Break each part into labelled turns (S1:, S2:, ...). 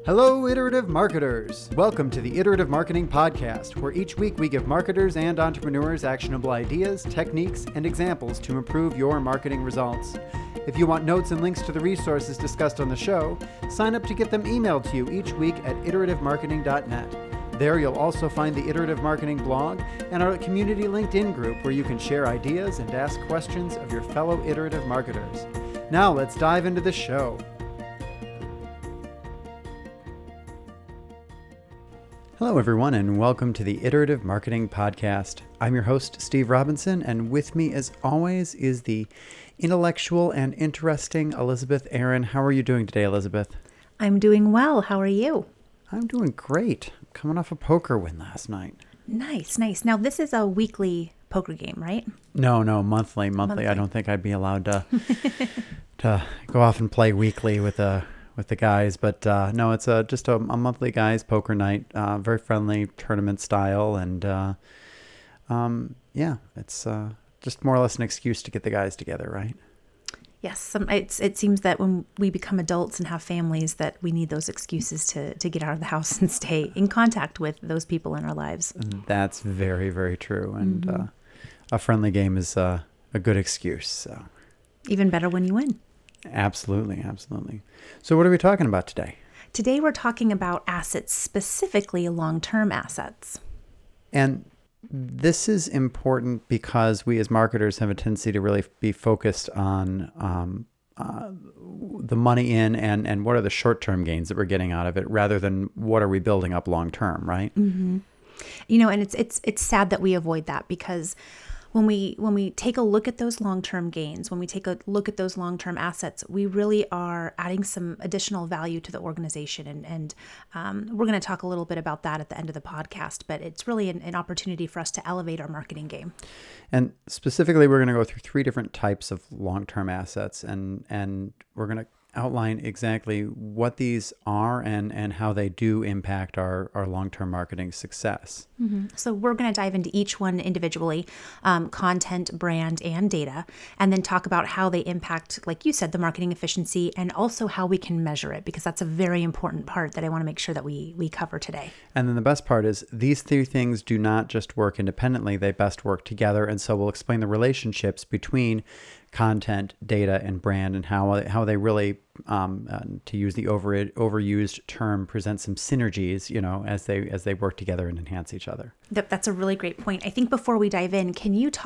S1: Hello, iterative marketers. Welcome to the Iterative Marketing Podcast, where each week we give marketers and entrepreneurs actionable ideas, techniques, and examples to improve your marketing results. If you want notes and links to the resources discussed on the show, sign up to get them emailed to you each week at iterative-marketing.net. There you'll also find the Iterative Marketing blog and our community LinkedIn group where you can share ideas and ask questions of your fellow iterative marketers. Now let's dive into the show. Hello, everyone, and welcome to the Iterative Marketing Podcast. I'm your host, Steve Robinson, and with me, as always, is the intellectual and interesting Elizabeth Aaron. How are you doing today, Elizabeth?
S2: I'm doing well. How are you?
S1: I'm doing great. Coming off a poker win last night.
S2: Nice. Now, this is a weekly poker game, right?
S1: No, monthly. I don't think I'd be allowed to go off and play weekly with the guys, but no, it's just a monthly guys poker night, very friendly tournament style, and it's just more or less an excuse to get the guys together, right?
S2: Yes, it seems that when we become adults and have families that we need those excuses to get out of the house and stay in contact with those people in our lives.
S1: That's very, very true, and a friendly game is a good excuse. So.
S2: Even better when you win.
S1: Absolutely. So what are we talking about today?
S2: Today we're talking about assets, specifically long-term assets. And
S1: this is important because we as marketers have a tendency to really be focused on the money in and what are the short-term gains that we're getting out of it rather than what are we building up long-term, right?
S2: Mm-hmm. You know, and it's sad that we avoid that because when we take a look at those long-term gains, when we take a look at those long-term assets, we really are adding some additional value to the organization. And we're going to talk a little bit about that at the end of the podcast, but it's really an opportunity for us to elevate our marketing game.
S1: And specifically, we're going to go through three different types of long-term assets, and we're going to outline exactly what these are and how they do impact our long-term marketing success.
S2: Mm-hmm. So we're going to dive into each one individually, content, brand, and data, and then talk about how they impact, like you said, the marketing efficiency and also how we can measure it, because that's a very important part that I want to make sure that we cover today.
S1: And then the best part is these three things do not just work independently, they best work together. And so we'll explain the relationships between content, data, and brand, and how they really, to use the overused term, present some synergies, as they work together and enhance each other.
S2: That's a really great point. I think before we dive in, can you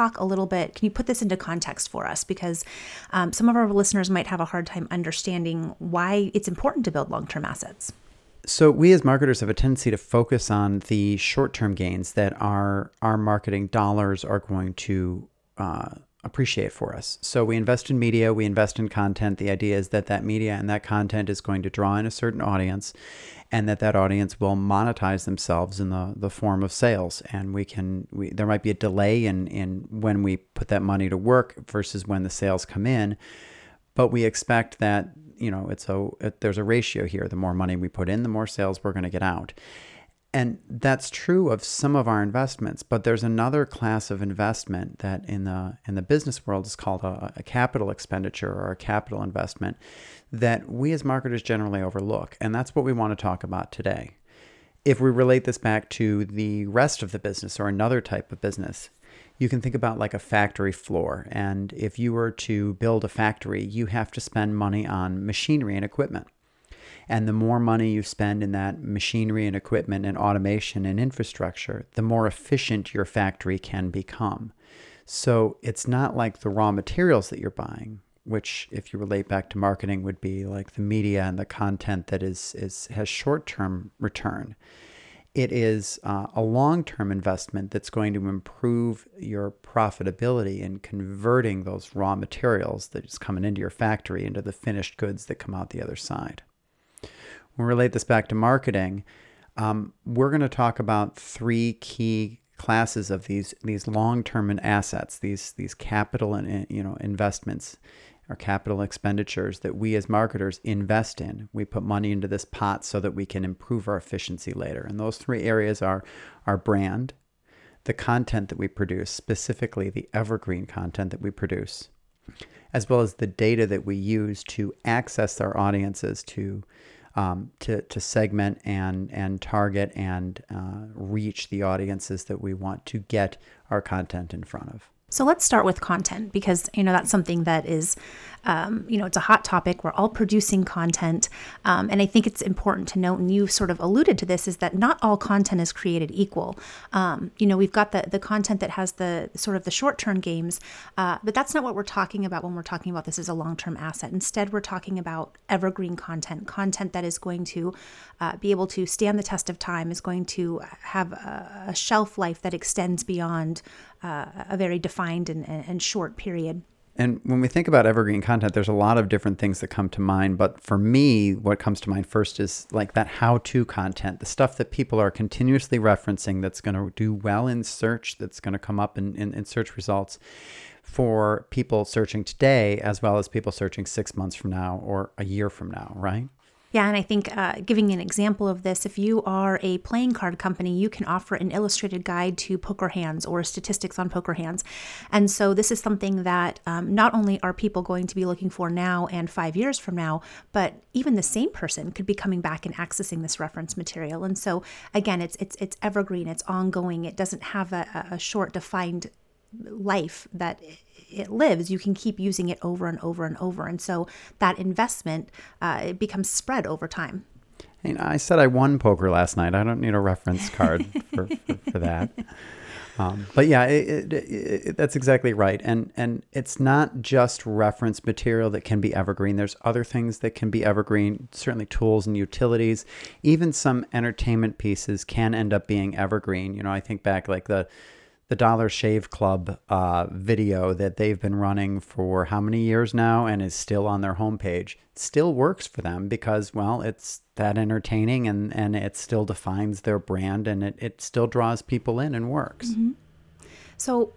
S2: put this into context for us? Because some of our listeners might have a hard time understanding why it's important to build long-term assets.
S1: So we as marketers have a tendency to focus on the short-term gains that our marketing dollars are going to appreciate for us. So we invest in media, we invest in content. The idea is that media and that content is going to draw in a certain audience, and that audience will monetize themselves in the form of sales. And there might be a delay in when we put that money to work versus when the sales come in, but we expect that there's a ratio here. The more money we put in, the more sales we're going to get out. And that's true of some of our investments, but there's another class of investment that in the business world is called a capital expenditure or a capital investment that we as marketers generally overlook. And that's what we want to talk about today. If we relate this back to the rest of the business or another type of business, you can think about like a factory floor. And if you were to build a factory, you have to spend money on machinery and equipment. And the more money you spend in that machinery and equipment and automation and infrastructure, the more efficient your factory can become. So it's not like the raw materials that you're buying, which if you relate back to marketing would be like the media and the content that has short-term return. It is a long-term investment that's going to improve your profitability in converting those raw materials that is coming into your factory into the finished goods that come out the other side. When we relate this back to marketing, we're going to talk about three key classes of these long-term assets, these capital and investments or capital expenditures that we as marketers invest in. We put money into this pot so that we can improve our efficiency later. And those three areas are our brand, the content that we produce, specifically the evergreen content that we produce, as well as the data that we use to access our audiences, to to segment and target and reach the audiences that we want to get our content in front of.
S2: So let's start with content, because, that's something that is, it's a hot topic. We're all producing content. And I think it's important to note, and you sort of alluded to this, is that not all content is created equal. We've got the content that has the sort of the short-term games, but that's not what we're talking about when we're talking about this as a long-term asset. Instead, we're talking about evergreen content that is going to be able to stand the test of time, is going to have a shelf life that extends beyond a very defined and short period.
S1: And when we think about evergreen content, there's a lot of different things that come to mind. But for me, what comes to mind first is like that how-to content, the stuff that people are continuously referencing that's going to do well in search, that's going to come up in search results for people searching today, as well as people searching 6 months from now or a year from now, right?
S2: Yeah, and I think giving an example of this, if you are a playing card company, you can offer an illustrated guide to poker hands or statistics on poker hands. And so this is something that not only are people going to be looking for now and 5 years from now, but even the same person could be coming back and accessing this reference material. And so again, it's evergreen, it's ongoing. It doesn't have a short defined life that it lives. You can keep using it over and over and over. And so that investment, it becomes spread over time.
S1: I said I won poker last night. I don't need a reference card for that. But yeah, that's exactly right. And it's not just reference material that can be evergreen. There's other things that can be evergreen, certainly tools and utilities. Even some entertainment pieces can end up being evergreen. I think back like the Dollar Shave Club video that they've been running for how many years now and is still on their homepage. It still works for them because, well, it's that entertaining and it still defines their brand and it still draws people in and works.
S2: Mm-hmm. So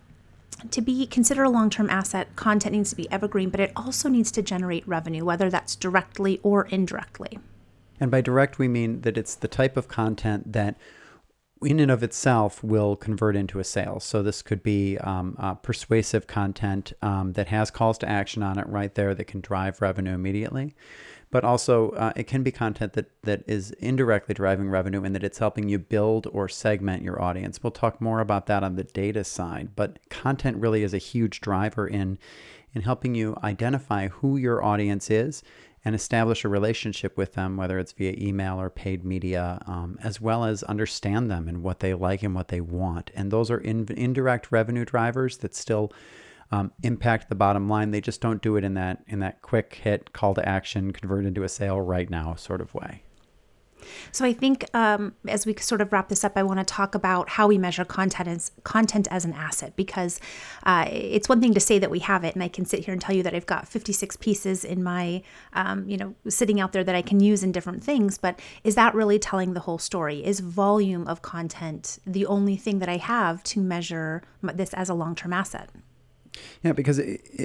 S2: to be considered a long-term asset, content needs to be evergreen, but it also needs to generate revenue, whether that's directly or indirectly.
S1: And by direct, we mean that it's the type of content that in and of itself will convert into a sale. So this could be persuasive content that has calls to action on it right there that can drive revenue immediately. But also it can be content that is indirectly driving revenue and that it's helping you build or segment your audience. We'll talk more about that on the data side, but content really is a huge driver in helping you identify who your audience is and establish a relationship with them, whether it's via email or paid media, as well as understand them and what they like and what they want. And those are indirect revenue drivers that still impact the bottom line. They just don't do it in that quick hit, call to action, convert into a sale right now sort of way.
S2: So I think as we sort of wrap this up, I want to talk about how we measure content as an asset, because it's one thing to say that we have it, and I can sit here and tell you that I've got 56 pieces in my, sitting out there that I can use in different things, but is that really telling the whole story? Is volume of content the only thing that I have to measure this as a long-term asset?
S1: Yeah, because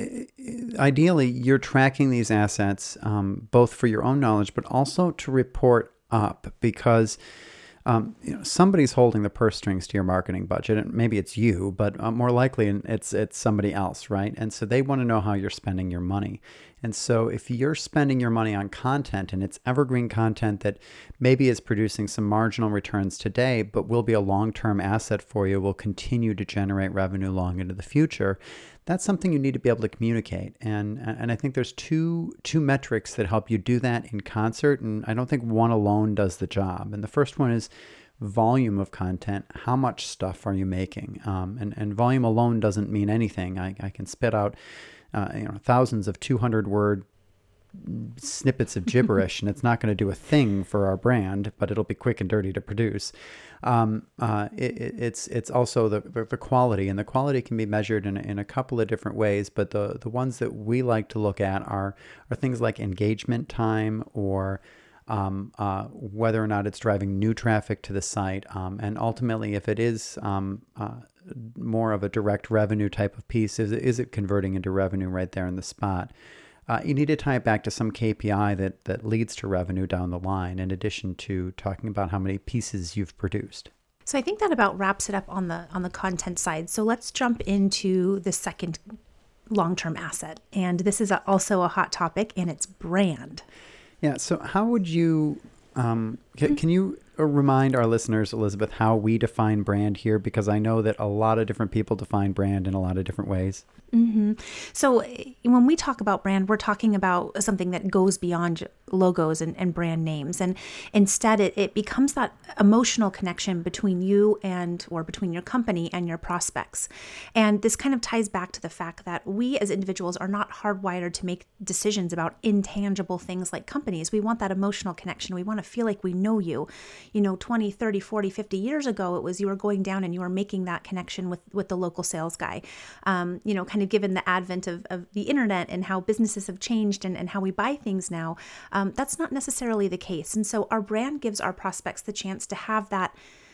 S1: ideally you're tracking these assets both for your own knowledge, but also to report up, because somebody's holding the purse strings to your marketing budget, and maybe it's you, but more likely it's somebody else, right? And so they want to know how you're spending your money. And so if you're spending your money on content and it's evergreen content that maybe is producing some marginal returns today, but will be a long-term asset for you, will continue to generate revenue long into the future, that's something you need to be able to communicate. And I think there's two metrics that help you do that in concert, and I don't think one alone does the job. And the first one is volume of content. How much stuff are you making? And volume alone doesn't mean anything. I can spit out thousands of 200-word snippets of gibberish, and it's not going to do a thing for our brand, but it'll be quick and dirty to produce. It's also the quality, and the quality can be measured in a couple of different ways, but the ones that we like to look at are things like engagement time, or whether or not it's driving new traffic to the site, and ultimately if it is more of a direct revenue type of piece, is it converting into revenue right there in the spot? You need to tie it back to some KPI that leads to revenue down the line, in addition to talking about how many pieces you've produced.
S2: So I think that about wraps it up on the content side. So let's jump into the second long-term asset. And this is also a hot topic, and it's brand.
S1: Yeah. So how would you, can you remind our listeners, Elizabeth, how we define brand here? Because I know that a lot of different people define brand in a lot of different ways.
S2: So when we talk about brand, we're talking about something that goes beyond logos and brand names. And instead, it becomes that emotional connection between you or between your company and your prospects. And this kind of ties back to the fact that we as individuals are not hardwired to make decisions about intangible things like companies. We want that emotional connection. We want to feel like we know you. 20, 30, 40, 50 years ago, it was you were going down and you were making that connection with the local sales guy. Kind of given the advent of the internet and how businesses have changed and how we buy things now, that's not necessarily the case. And so our brand gives our prospects the chance to have that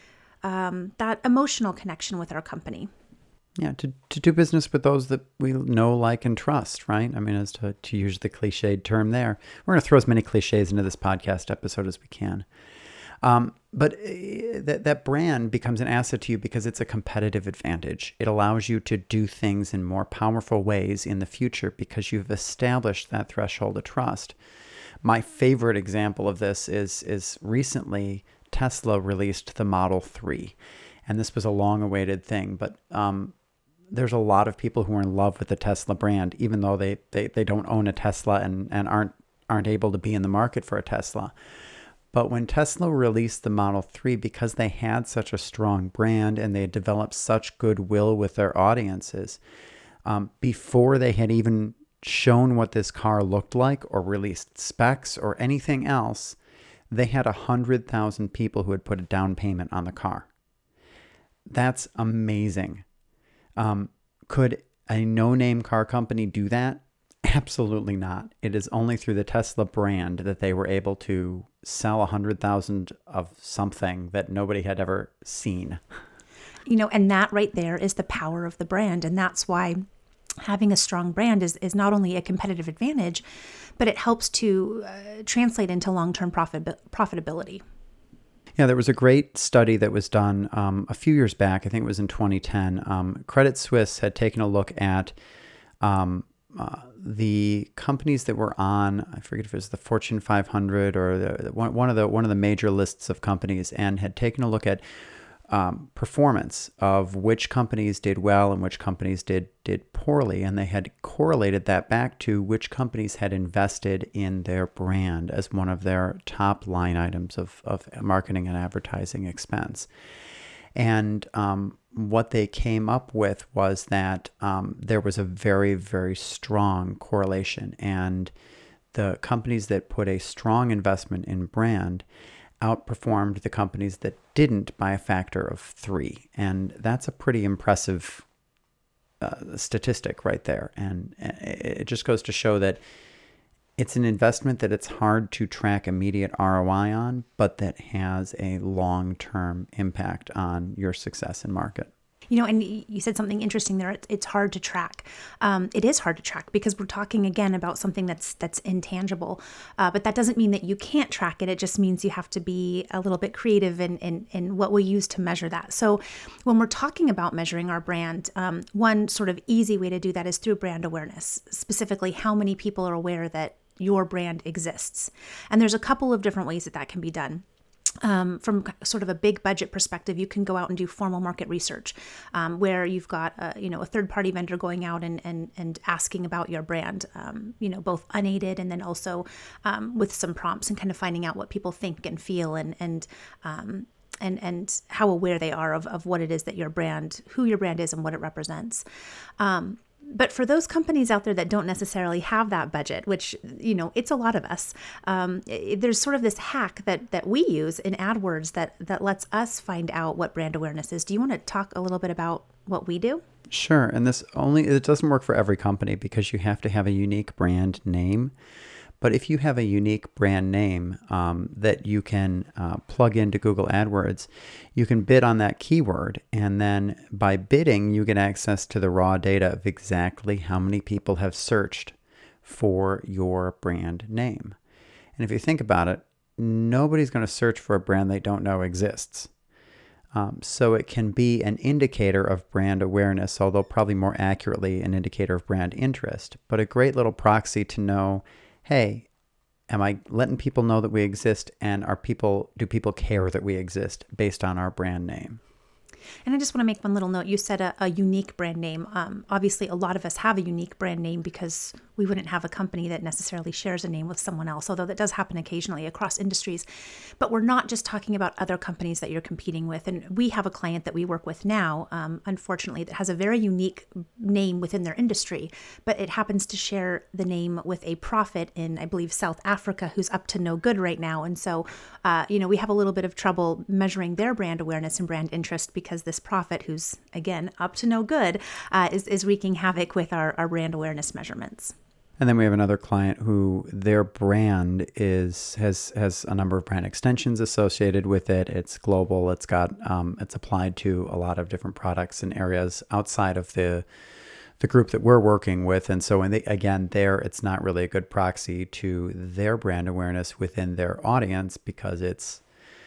S2: emotional connection with our company.
S1: Yeah, to do business with those that we know, like, and trust, right? I mean, as to use the cliched term there. We're going to throw as many cliches into this podcast episode as we can. But that brand becomes an asset to you because it's a competitive advantage. It allows you to do things in more powerful ways in the future because you've established that threshold of trust. My favorite example of this is recently Tesla released the Model 3. And this was a long-awaited thing, but there's a lot of people who are in love with the Tesla brand, even though they don't own a Tesla and aren't able to be in the market for a Tesla. But when Tesla released the Model 3, because they had such a strong brand and they had developed such goodwill with their audiences, before they had even shown what this car looked like or released specs or anything else, they had 100,000 people who had put a down payment on the car. That's amazing. Could a no-name car company do that? Absolutely not. It is only through the Tesla brand that they were able to sell 100,000 of something that nobody had ever seen.
S2: And that right there is the power of the brand. And that's why having a strong brand is not only a competitive advantage, but it helps to translate into long-term profitability.
S1: Yeah, there was a great study that was done a few years back. I think it was in 2010. Credit Suisse had taken a look at the companies that were on, I forget if it was the Fortune 500 or one of the major lists of companies, and had taken a look at performance of which companies did well and which companies did poorly, and they had correlated that back to which companies had invested in their brand as one of their top line items of marketing and advertising expense. And what they came up with was that there was a very, very strong correlation, and the companies that put a strong investment in brand outperformed the companies that didn't by a factor of 3. And that's a pretty impressive statistic right there. And it just goes to show that it's an investment that it's hard to track immediate ROI on, but that has a long-term impact on your success in market.
S2: And you said something interesting there. It's hard to track. It is hard to track because we're talking again about something that's intangible. But that doesn't mean that you can't track it. It just means you have to be a little bit creative in what we use to measure that. So when we're talking about measuring our brand, one sort of easy way to do that is through brand awareness, specifically how many people are aware that your brand exists. And there's a couple of different ways that can be done. From sort of a big budget perspective, you can go out and do formal market research, where you've got a third-party vendor going out and asking about your brand, both unaided and then also with some prompts and kind of finding out what people think and feel and how aware they are of what it is that who your brand is and what it represents. But for those companies out there that don't necessarily have that budget, which, it's a lot of us, there's sort of this hack that we use in AdWords that lets us find out what brand awareness is. Do you want to talk a little bit about what we do?
S1: Sure. And it doesn't work for every company because you have to have a unique brand name. But if you have a unique brand name that you can plug into Google AdWords, you can bid on that keyword. And then by bidding, you get access to the raw data of exactly how many people have searched for your brand name. And if you think about it, nobody's going to search for a brand they don't know exists. So it can be an indicator of brand awareness, although probably more accurately an indicator of brand interest, but a great little proxy to know, hey, Am I letting people know that we exist? And do people care that we exist based on our brand name?
S2: And I just want to make one little note. You said a unique brand name. Obviously, a lot of us have a unique brand name because we wouldn't have a company that necessarily shares a name with someone else, although that does happen occasionally across industries. But we're not just talking about other companies that you're competing with. And we have a client that we work with now, unfortunately, that has a very unique name within their industry, but it happens to share the name with a prophet in, I believe, South Africa, who's up to no good right now. And so, we have a little bit of trouble measuring their brand awareness and brand interest because this prophet, who's, again, up to no good, is wreaking havoc with our brand awareness measurements.
S1: And then we have another client who their brand has a number of brand extensions associated with it. It's global. It's got it's applied to a lot of different products and areas outside of the group that we're working with. And so it's not really a good proxy to their brand awareness within their audience because it's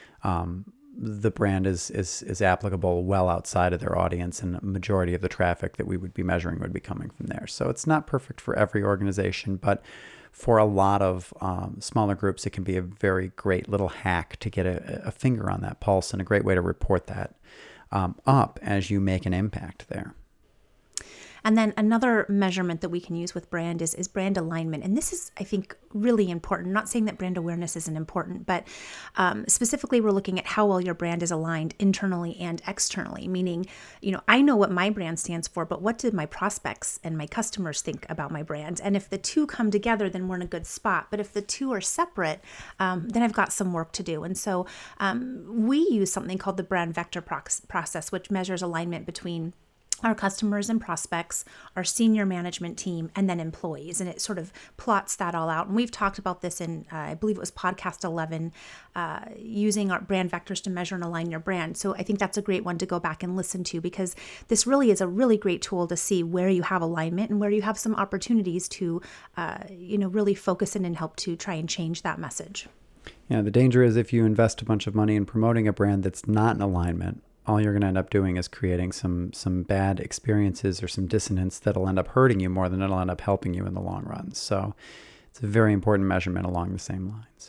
S1: the brand is applicable well outside of their audience, and the majority of the traffic that we would be measuring would be coming from there. So it's not perfect for every organization, but for a lot of smaller groups, it can be a very great little hack to get a finger on that pulse and a great way to report that up as you make an impact there.
S2: And then another measurement that we can use with brand is brand alignment. And this is, I think, really important. Not saying that brand awareness isn't important, but specifically we're looking at how well your brand is aligned internally and externally, meaning, I know what my brand stands for, but what did my prospects and my customers think about my brand? And if the two come together, then we're in a good spot. But if the two are separate, then I've got some work to do. And so we use something called the brand vector process, which measures alignment between our customers and prospects, our senior management team, and then employees. And it sort of plots that all out. And we've talked about this in, I believe it was podcast 11, using our brand vectors to measure and align your brand. So I think that's a great one to go back and listen to, because this really is a really great tool to see where you have alignment and where you have some opportunities to, really focus in and help to try and change that message.
S1: Yeah, the danger is if you invest a bunch of money in promoting a brand that's not in alignment, all you're going to end up doing is creating some bad experiences or some dissonance that'll end up hurting you more than it'll end up helping you in the long run. So it's a very important measurement along the same lines.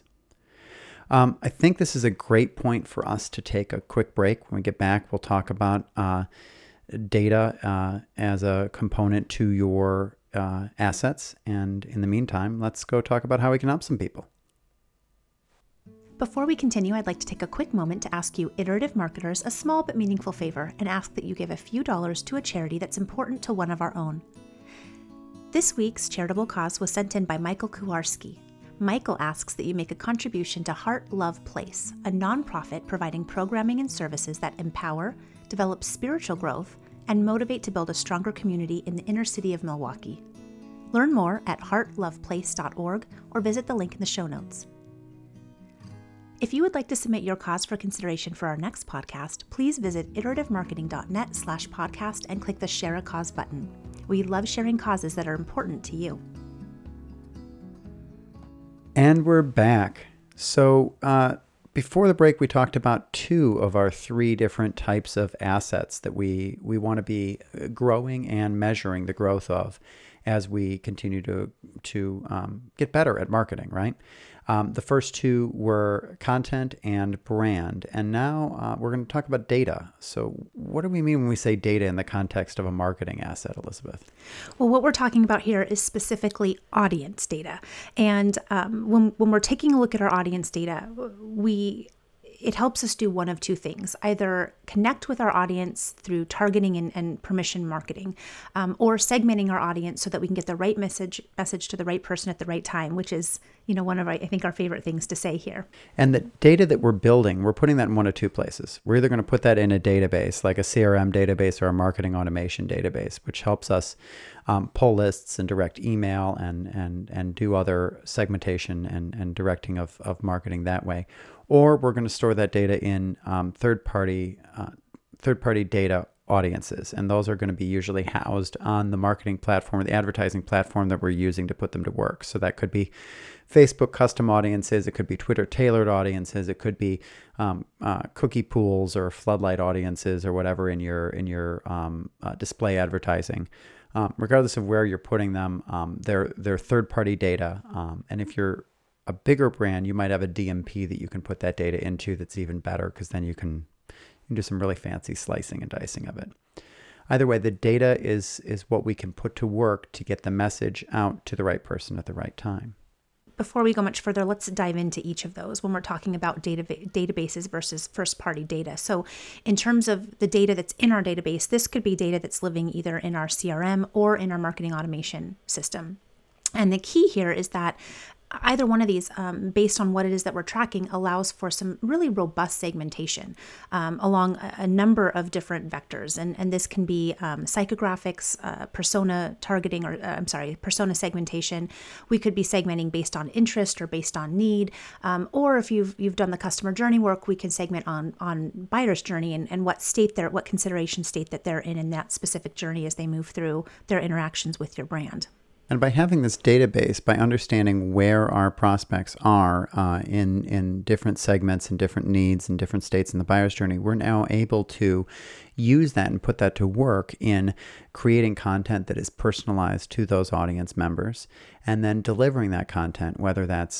S1: I think this is a great point for us to take a quick break. When we get back, we'll talk about data as a component to your assets. And in the meantime, let's go talk about how we can help some people.
S2: Before we continue, I'd like to take a quick moment to ask you iterative marketers a small but meaningful favor and ask that you give a few dollars to a charity that's important to one of our own. This week's charitable cause was sent in by Michael Kuwarski. Michael asks that you make a contribution to Heart Love Place, a nonprofit providing programming and services that empower, develop spiritual growth, and motivate to build a stronger community in the inner city of Milwaukee. Learn more at heartloveplace.org or visit the link in the show notes. If you would like to submit your cause for consideration for our next podcast, please visit iterativemarketing.net/podcast and click the Share a Cause button. We love sharing causes that are important to you.
S1: And we're back. So before the break, we talked about 2 of our 3 different types of assets that we want to be growing and measuring the growth of as we continue to get better at marketing, right? The first 2 were content and brand. And now we're going to talk about data. So what do we mean when we say data in the context of a marketing asset, Elizabeth?
S2: Well, what we're talking about here is specifically audience data. And when we're taking a look at our audience data, it helps us do one of 2 things: either connect with our audience through targeting and permission marketing, or segmenting our audience so that we can get the right message to the right person at the right time, which is, one of, I think, our favorite things to say here.
S1: And the data that we're building, we're putting that in one of 2 places. We're either going to put that in a database, like a CRM database or a marketing automation database, which helps us pull lists and direct email and do other segmentation and directing of marketing that way. Or we're going to store that data in third-party data audiences, and those are going to be usually housed on the marketing platform or the advertising platform that we're using to put them to work. So that could be Facebook custom audiences, it could be Twitter tailored audiences, it could be cookie pools or floodlight audiences or whatever in your display advertising. Regardless of where you're putting them, they're third-party data, and if you're a bigger brand, you might have a DMP that you can put that data into that's even better, because then you can do some really fancy slicing and dicing of it. Either way, the data is what we can put to work to get the message out to the right person at the right time.
S2: Before we go much further, let's dive into each of those when we're talking about databases versus first-party data. So in terms of the data that's in our database, this could be data that's living either in our CRM or in our marketing automation system. And the key here is that either one of these, based on what it is that we're tracking, allows for some really robust segmentation along a number of different vectors. And this can be psychographics, persona targeting, persona segmentation. We could be segmenting based on interest or based on need. Or if you've done the customer journey work, we can segment on buyer's journey and what state what consideration state that they're in that specific journey as they move through their interactions with your brand.
S1: And by having this database, by understanding where our prospects are in different segments and different needs and different states in the buyer's journey, we're now able to use that and put that to work in creating content that is personalized to those audience members, and then delivering that content, whether that's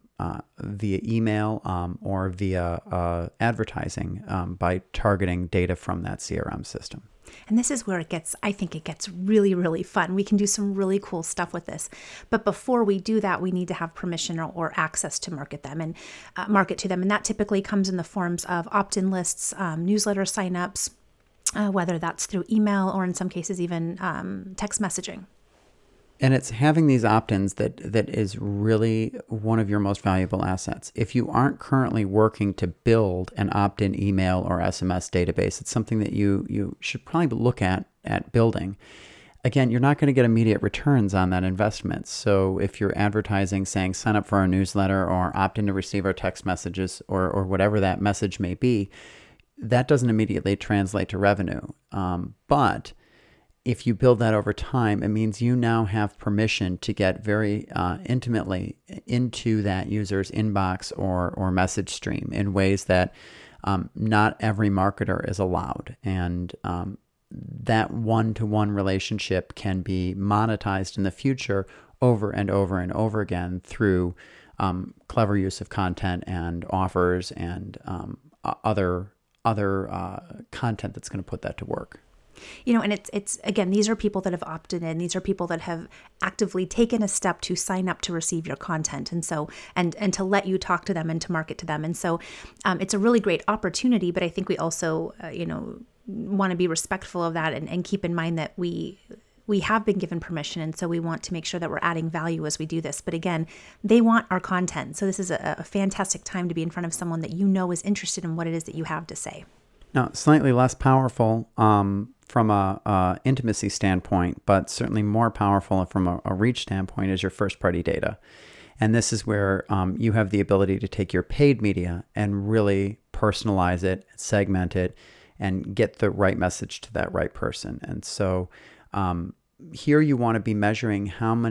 S1: via email or via advertising, by targeting data from that CRM system.
S2: And this is where I think it gets really, really fun. We can do some really cool stuff with this. But before we do that, we need to have permission or access to market them and market to them. And that typically comes in the forms of opt-in lists, newsletter signups, whether that's through email or in some cases even text messaging.
S1: And it's having these opt-ins that is really one of your most valuable assets. If you aren't currently working to build an opt-in email or SMS database, it's something that you should probably look at building. Again, you're not going to get immediate returns on that investment. So if you're advertising saying sign up for our newsletter or opt in to receive our text messages or whatever that message may be, that doesn't immediately translate to revenue. But if you build that over time, it means you now have permission to get very intimately into that user's inbox or message stream in ways that not every marketer is allowed. And that one-to-one relationship can be monetized in the future over and over and over again through clever use of content and offers and other content that's going to put that to work.
S2: And it's again, these are people that have opted in. These are people that have actively taken a step to sign up to receive your content. And so, and to let you talk to them and to market to them. And so it's a really great opportunity, but I think we also, want to be respectful of that and keep in mind that we have been given permission. And so we want to make sure that we're adding value as we do this. But again, they want our content. So this is a fantastic time to be in front of someone that is interested in what it is that you have to say.
S1: Now, slightly less powerful from a intimacy standpoint, but certainly more powerful from a reach standpoint is your first-party data. And this is where you have the ability to take your paid media and really personalize it, segment it, and get the right message to that right person. And so here you want to be measuring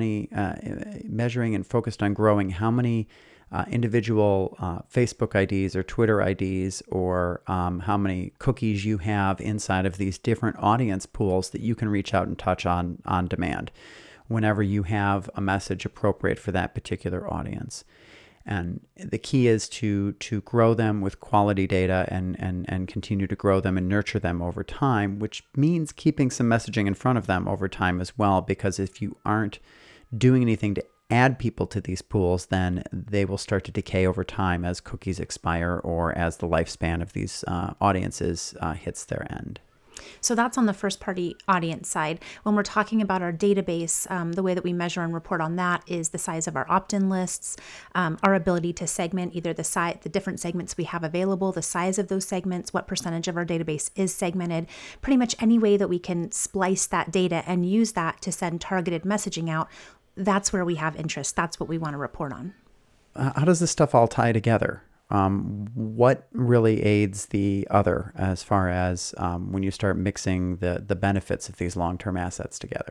S1: and focused on growing how many individual Facebook IDs or Twitter IDs or how many cookies you have inside of these different audience pools that you can reach out and touch on demand whenever you have a message appropriate for that particular audience. And the key is to grow them with quality data and continue to grow them and nurture them over time, which means keeping some messaging in front of them over time as well, because if you aren't doing anything to add people to these pools, then they will start to decay over time as cookies expire or as the lifespan of these audiences hits their end.
S2: So that's on the first party audience side. When we're talking about our database, the way that we measure and report on that is the size of our opt-in lists, our ability to segment either the different segments we have available, the size of those segments, what percentage of our database is segmented, pretty much any way that we can splice that data and use that to send targeted messaging out. That's where we have interest. That's what we want to report on.
S1: How does this stuff all tie together? What really aids the other as far as when you start mixing the benefits of these long-term assets together?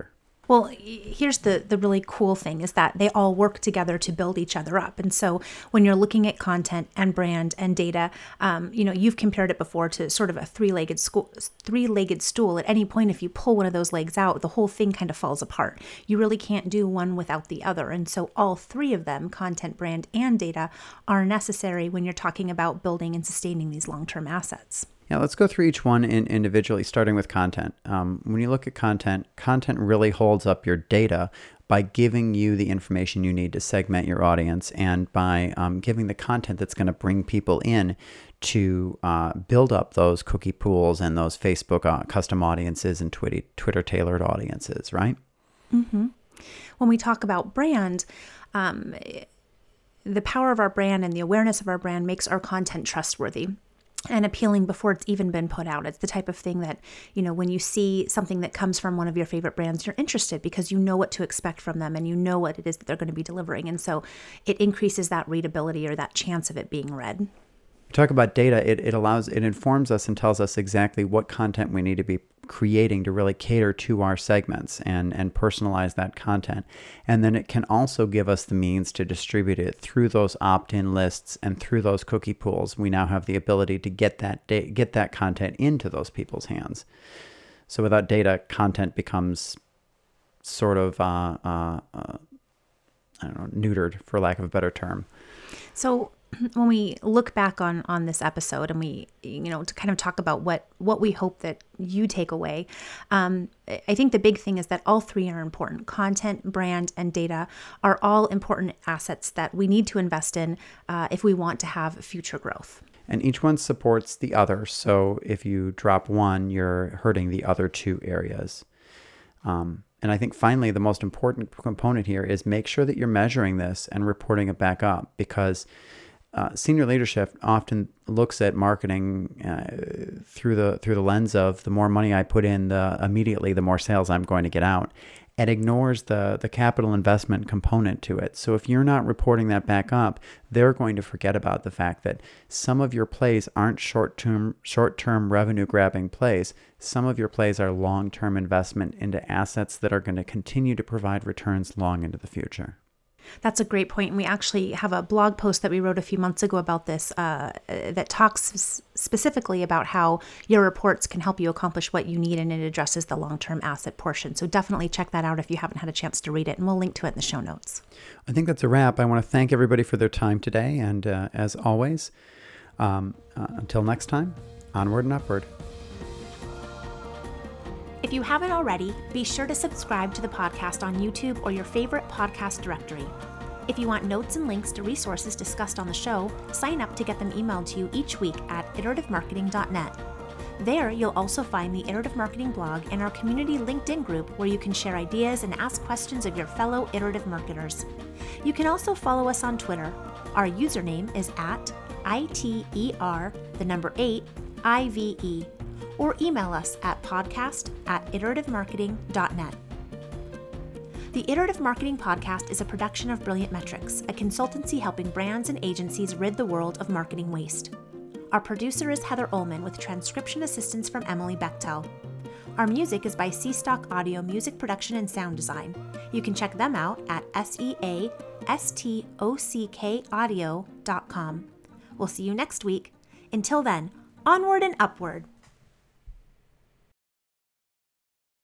S2: Well, here's the really cool thing is that they all work together to build each other up. And so when you're looking at content and brand and data, you've compared it before to sort of a three-legged stool. At any point, if you pull one of those legs out, the whole thing kind of falls apart. You really can't do one without the other. And so all three of them, content, brand, and data, are necessary when you're talking about building and sustaining these long-term assets.
S1: Yeah, let's go through each one individually, starting with content. When you look at content really holds up your data by giving you the information you need to segment your audience and by giving the content that's going to bring people in to build up those cookie pools and those Facebook custom audiences and Twitter tailored audiences, right?
S2: Mm-hmm. When we talk about brand, the power of our brand and the awareness of our brand makes our content trustworthy and appealing before it's even been put out. It's the type of thing that, when you see something that comes from one of your favorite brands, you're interested because you know what to expect from them and you know what it is that they're going to be delivering. And so it increases that readability or that chance of it being read.
S1: Talk about data, it informs us and tells us exactly what content we need to be creating to really cater to our segments and personalize that content. And then it can also give us the means to distribute it through those opt-in lists and through those cookie pools. We now have the ability to get that content into those people's hands. So without data, content becomes sort of, neutered, for lack of a better term.
S2: So when we look back on this episode and we, to kind of talk about what we hope that you take away, I think the big thing is that all three are important. Content, brand, and data are all important assets that we need to invest in if we want to have future growth.
S1: And each one supports the other. So if you drop one, you're hurting the other two areas. And I think finally, the most important component here is make sure that you're measuring this and reporting it back up, because senior leadership often looks at marketing through the lens of the more money I put in, immediately the more sales I'm going to get out, and ignores the capital investment component to it. So if you're not reporting that back up, they're going to forget about the fact that some of your plays aren't short-term revenue grabbing plays. Some of your plays are long-term investment into assets that are going to continue to provide returns long into the future.
S2: That's a great point. And we actually have a blog post that we wrote a few months ago about this that talks specifically about how your reports can help you accomplish what you need, and it addresses the long-term asset portion. So definitely check that out if you haven't had a chance to read it, and we'll link to it in the show notes.
S1: I think that's a wrap. I want to thank everybody for their time today. And as always, until next time, onward and upward.
S2: If you haven't already, be sure to subscribe to the podcast on YouTube or your favorite podcast directory. If you want notes and links to resources discussed on the show, sign up to get them emailed to you each week at iterativemarketing.net. There, you'll also find the Iterative Marketing blog and our community LinkedIn group where you can share ideas and ask questions of your fellow iterative marketers. You can also follow us on Twitter. Our username is @ITER8IVE. Or email us at podcast@iterativemarketing.net. The Iterative Marketing Podcast is a production of Brilliant Metrics, a consultancy helping brands and agencies rid the world of marketing waste. Our producer is Heather Ullman with transcription assistance from Emily Bechtel. Our music is by C-Stock Audio Music Production and Sound Design. You can check them out at seastockaudio.com. We'll see you next week. Until then, onward and upward.